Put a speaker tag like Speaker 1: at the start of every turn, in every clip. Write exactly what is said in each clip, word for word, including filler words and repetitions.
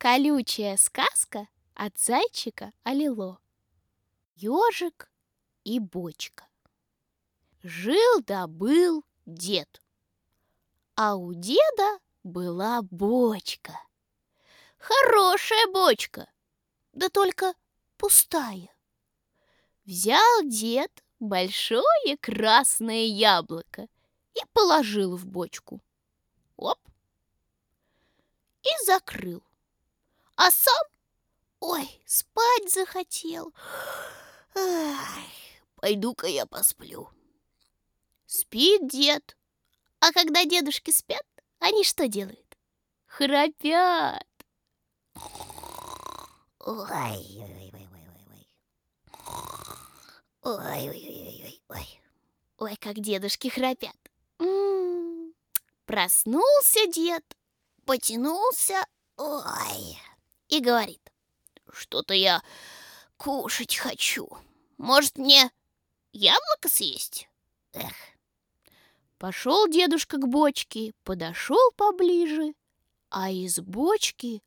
Speaker 1: Колючая сказка от зайчика Алило. Ёжик и бочка. Жил да был дед, а у деда была бочка. Хорошая бочка, да только пустая. Взял дед большое красное яблоко и положил в бочку. Оп! И закрыл. А сам, ой, спать захотел. Ай, пойду-ка я посплю. Спит дед. А когда дедушки спят, они что делают? Храпят. Ой-ой-ой-ой-ой-ой. Ой-ой-ой-ой-ой. Ой, как дедушки храпят. М-м-м. Проснулся дед, потянулся, ой, и говорит: что-то я кушать хочу. Может, мне яблоко съесть? Эх. Пошел дедушка к бочке, подошел поближе, а из бочки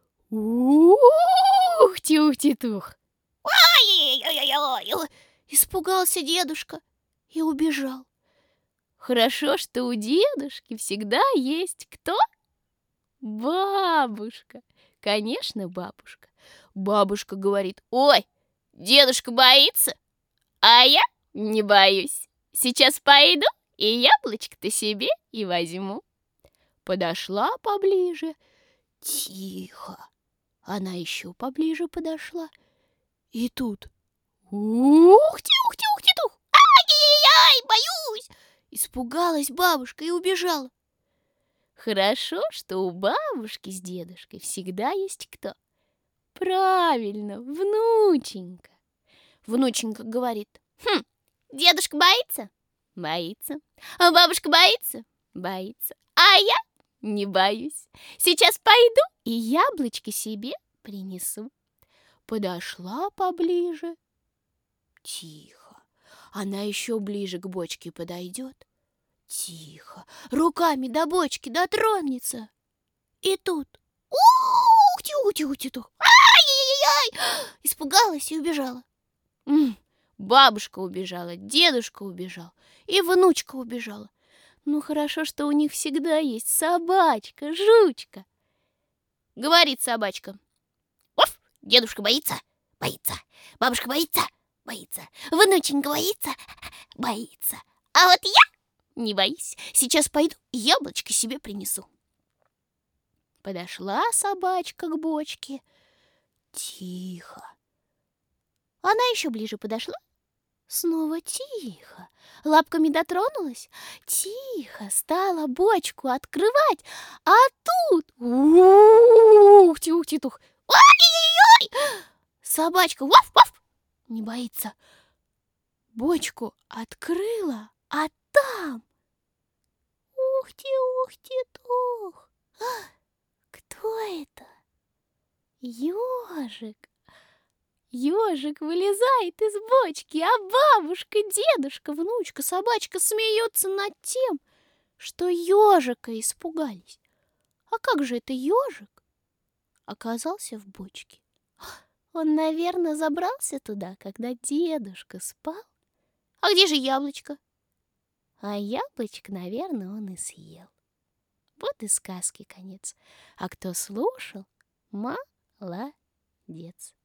Speaker 1: ух-ти-ух-ти-тух. Ай-яй-яй-яй-яй! Испугался дедушка и убежал. Хорошо, что у дедушки всегда есть кто? Бабушка. Конечно, бабушка. Бабушка говорит: ой, дедушка боится, а я не боюсь. Сейчас пойду и яблочко-то себе и возьму. Подошла поближе. Тихо. Она еще поближе подошла. И тут ух-ти-ух-ти-ух-ти-тух! Ай-яй-яй, боюсь! Испугалась бабушка и убежала. Хорошо, что у бабушки с дедушкой всегда есть кто? Правильно, внученька. Внученька говорит: хм, дедушка боится? Боится. А бабушка боится? Боится. А я не боюсь. Сейчас пойду и яблочко себе принесу. Подошла поближе. Тихо. Она еще ближе к бочке подойдет. Тихо. Руками до бочки дотронется. И тут ух-ти-ух-ти-ух-ти-тух! Ай-яй-яй-яй! Испугалась и убежала. М-м, бабушка убежала, дедушка убежал, и внучка убежала. Ну, хорошо, что у них всегда есть собачка, жучка. Говорит собачка: оф, дедушка боится? Боится. Бабушка боится? Боится. Внученька боится? Боится. А вот я не боюсь. Сейчас пойду и яблочко себе принесу. Подошла собачка к бочке. Тихо. Она еще ближе подошла. Снова тихо. Лапками дотронулась. Тихо. Стала бочку открывать. А тут ух-ти-ух-ти-тух! Ой-ой-ой! Собачка ваф-ваф не боится. Бочку открыла, а там ух-ти-ух-ти-тух! Кто это? Ёжик. Ёжик вылезает из бочки, а бабушка, дедушка, внучка, собачка смеются над тем, что ёжика испугались. А как же это ёжик оказался в бочке? Он, наверное, забрался туда, когда дедушка спал. А где же яблочко? А яблочко, наверное, он и съел. Вот и сказки конец. А кто слушал, молодец.